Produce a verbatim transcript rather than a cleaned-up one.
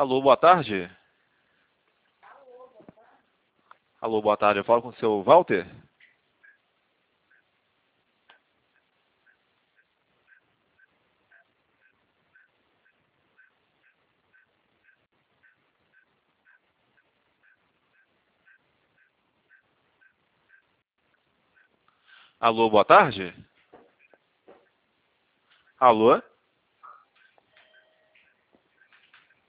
Alô, boa tarde. Alô, boa tarde. Eu falo com o seu Walter. Alô, boa tarde. Alô?